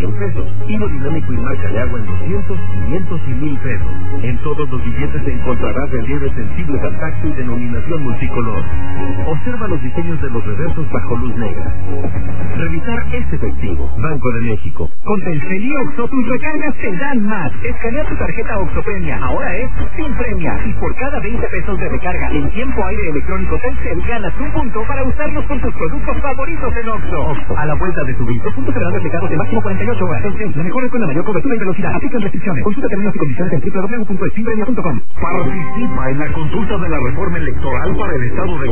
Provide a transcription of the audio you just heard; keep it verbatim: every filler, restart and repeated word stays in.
cien pesos. Hilo dinámico y marca de agua en doscientos, quinientos y mil pesos. En todos los billetes encontrarás relieves sensibles al tacto y denominación multicolor. Observa los diseños de los reversos bajo luz negra. Revisar es efectivo. Banco de México. Con Telcel y Oxxo, tus recargas te dan más. Escanea tu tarjeta Oxxo Premia. Ahora es sin premia. Y por cada veinte pesos de recarga en tiempo aire electrónico Telcel, ganas un punto para usarlos con tus productos favoritos en Oxxo. Oxxo, a la vuelta de tu vida. Los puntos serán replicados de máximo cuarenta y ocho horas. Telcel, la mejor red con la mayor cobertura y velocidad. Aplican restricciones. Consulta términos y condiciones en doble u doble u doble u punto sin premia punto com. Participa en la consulta de la reforma electoral para el estado de